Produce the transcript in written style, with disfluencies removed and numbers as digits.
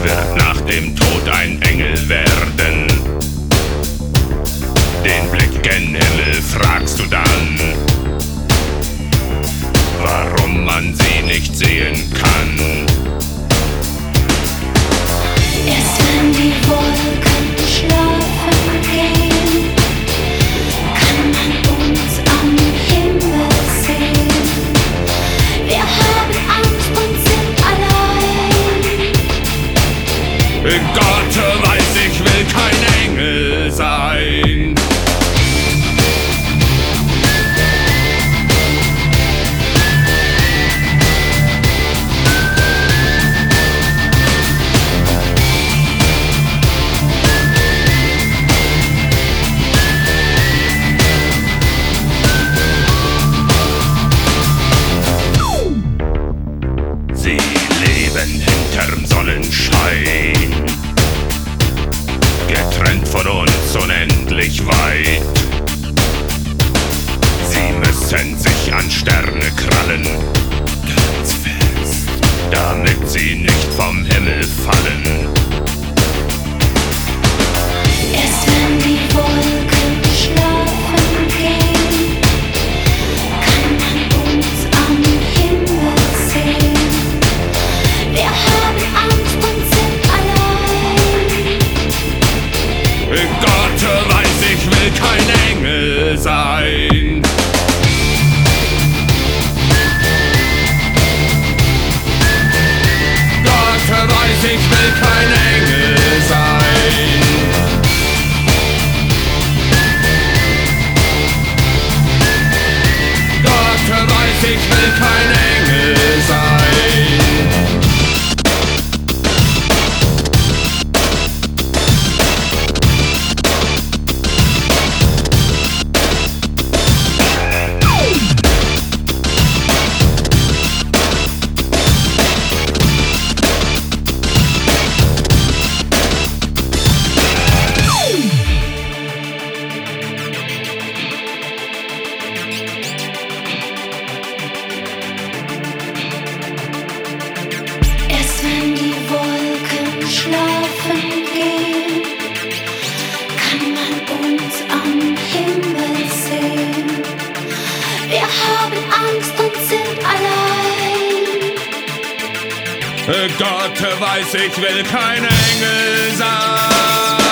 wird nach dem Tod ein Engel werden. Den Blick gen Himmel fragst du dann, warum man sie nicht sehen kann. Erst wenn die Wolken schlafen gehen, kann man uns am Himmel sehen. Wir haben Angst und sind allein. Gott weiß, ich will kein Engel sein. Sie leben hinterm Sonnenschein, getrennt von uns unendlich weit. Sie müssen sich an Sterne krallen, ganz fest, damit sie nicht vom Himmel fallen. Erst wenn die Wolken schlafen gehen, kann man uns am Himmel sehen. Wir haben Angst und sind allein. Gott weiß, ich will kein Engel sein. Gott weiß, ich will kein Engel sein. Gott weiß, ich will kein Engel sein. Erst wenn die Wolken schlafen gehen, kann man uns am Himmel sehen. Wir haben Angst und sind allein. Gott weiß, ich will kein Engel sein.